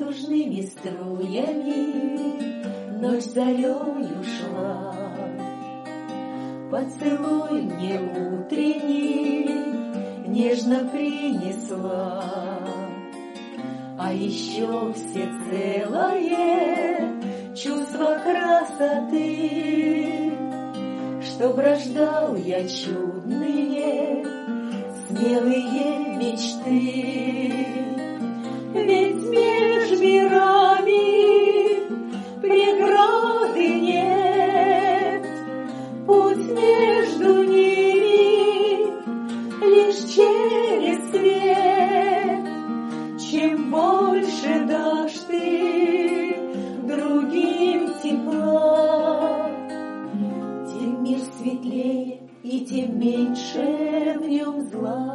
радужными струями ночь зарею шла. Поцелуй мне утренний нежно принесла, а еще всецелое чувство красоты, чтоб рождал я чудные, смелые мечты. Ведь меж мирами преграды нет, путь между ними лишь через свет. Чем больше дашь ты другим тепла, тем мир светлее и тем меньше в нем зла.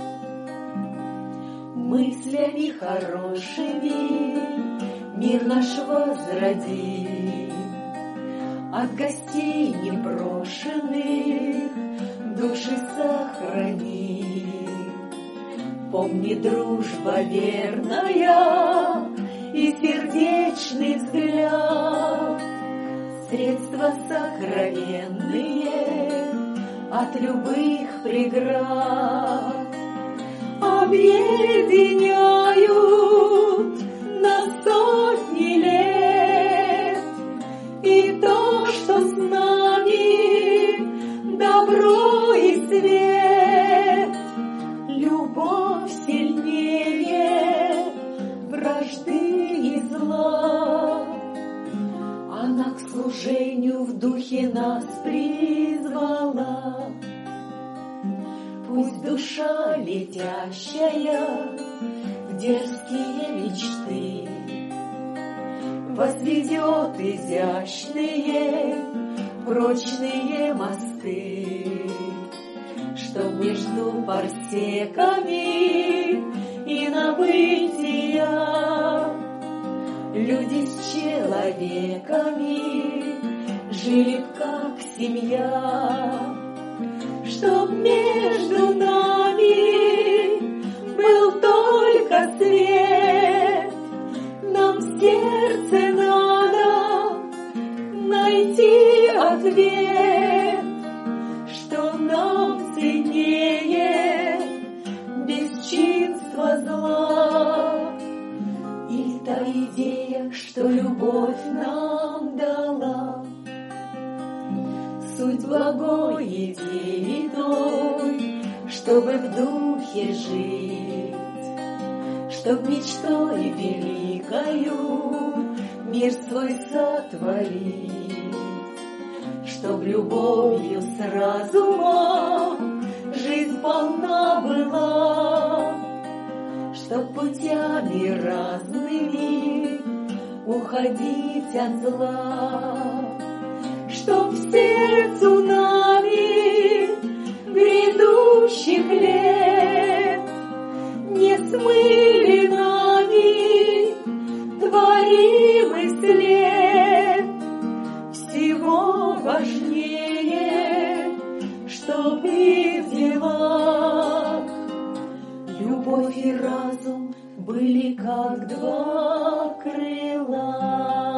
Мыслями хорошими мир наш возроди, от гостей непрошенных души сохрани. Помни, дружба верная и сердечный взгляд, средства сокровенные от любых преград. Объединяют на сотни лет, и то, что с нами добро и свет. Любовь сильнее вражды и зла, она к служению в духе нас призвала. Пусть душа летящая в дерзкие мечты возведет изящные прочные мосты, чтоб между парсеками и набытия люди с человеками жили б как семья. Чтоб между нами был только свет, нам в сердце надо найти ответ, что нам ценнее бесчинства зла. Или та идея, что любовь нам дала, суть благой идеи той, чтобы в духе жить, чтоб мечтой великою мир свой сотворить, чтоб любовью с разумом жизнь полна была, чтоб путями разными уходить от зла. Чтоб в сердцу нами грядущих лет не смыли нами творимый след. Всего важнее, чтоб и в делах любовь и разум были как два крыла.